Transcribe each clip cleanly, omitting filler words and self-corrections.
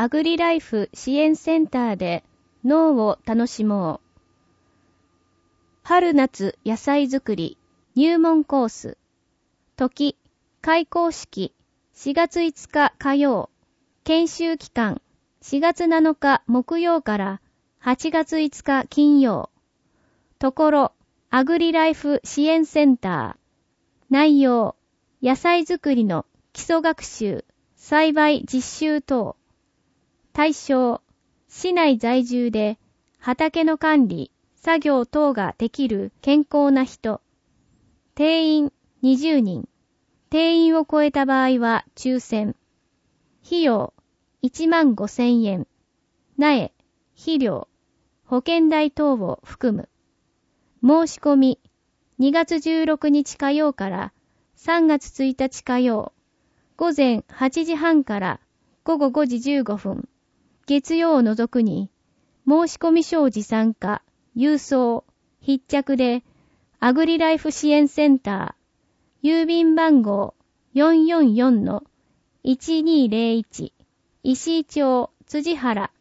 アグリライフ支援センターで農を楽しもう。春夏野菜作り入門コース。時、開講式4月5日火曜。研修期間4月7日木曜から8月5日金曜。ところ、アグリライフ支援センター。内容、野菜作りの基礎学習、栽培実習等。対象、市内在住で畑の管理、作業等ができる健康な人。定員20人。定員を超えた場合は抽選。費用15,000円。苗、肥料、保険代等を含む。申し込み2月16日火曜から3月1日火曜。午前8時半から午後5時15分。月曜を除くに、申し込み書を持参か、郵送、必着で、アグリライフ支援センター、郵便番号 444-1201、石井町辻原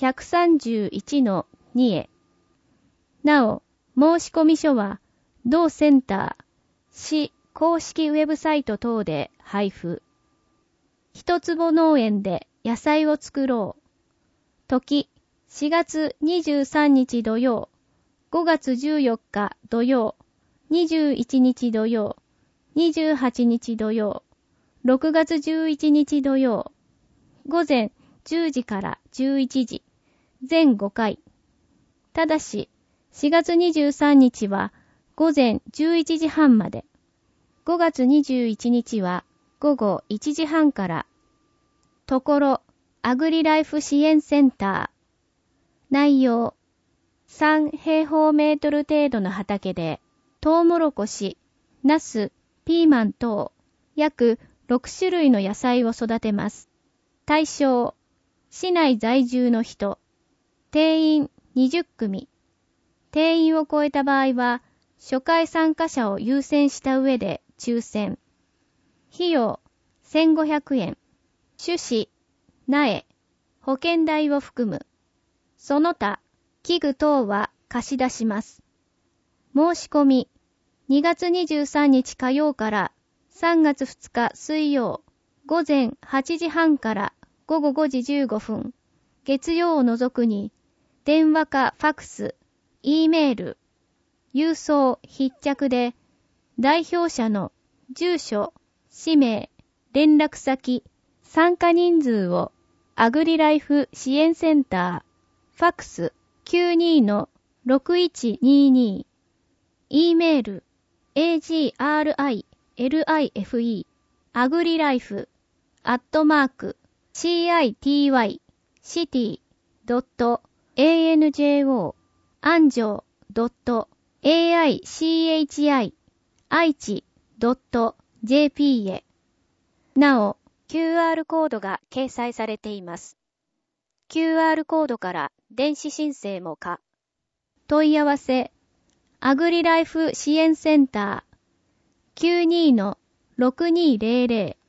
131-2 へ。なお、申し込み書は、同センター、市公式ウェブサイト等で配布。一坪農園で野菜を作ろう。時、4月23日土曜、5月14日土曜、21日土曜、28日土曜、6月11日土曜、午前10時から11時、全5回。ただし、4月23日は午前11時半まで、5月21日は午後1時半から。ところ、アグリライフ支援センター。内容、3平方メートル程度の畑で、トウモロコシ、ナス、ピーマン等、約6種類の野菜を育てます。対象、市内在住の人。定員20組。定員を超えた場合は、初回参加者を優先した上で抽選。費用1500円。種子、苗、保険代を含む。その他、器具等は貸し出します。申し込み、2月23日火曜から3月2日水曜、午前8時半から午後5時15分、月曜を除くに、電話かファクス、E メール、郵送必着で、代表者の住所、氏名、連絡先、参加人数をアグリライフ支援センター、ファクス 92-6122、E メール、agrilife、アグリライフ、city.city.anjo、anjo.aichi、愛知 .jp へ。なお、QR コードが掲載されています。QR コードから電子申請も可。問い合わせ、アグリライフ支援センター 92-6200